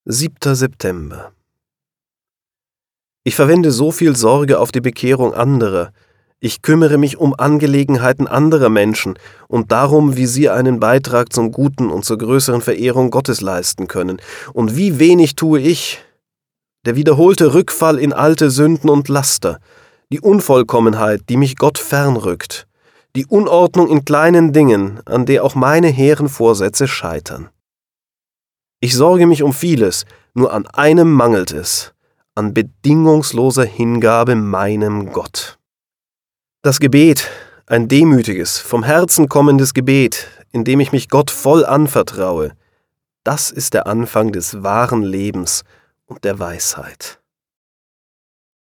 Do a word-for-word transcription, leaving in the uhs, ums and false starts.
siebter September. Ich verwende so viel Sorge auf die Bekehrung anderer. Ich kümmere mich um Angelegenheiten anderer Menschen und darum, wie sie einen Beitrag zum Guten und zur größeren Verehrung Gottes leisten können. Und wie wenig tue ich? Der wiederholte Rückfall in alte Sünden und Laster, die Unvollkommenheit, die mich Gott fernrückt, die Unordnung in kleinen Dingen, an der auch meine hehren Vorsätze scheitern. Ich sorge mich um vieles, nur an einem mangelt es, an bedingungsloser Hingabe meinem Gott. Das Gebet, ein demütiges, vom Herzen kommendes Gebet, in dem ich mich Gott voll anvertraue, das ist der Anfang des wahren Lebens und der Weisheit.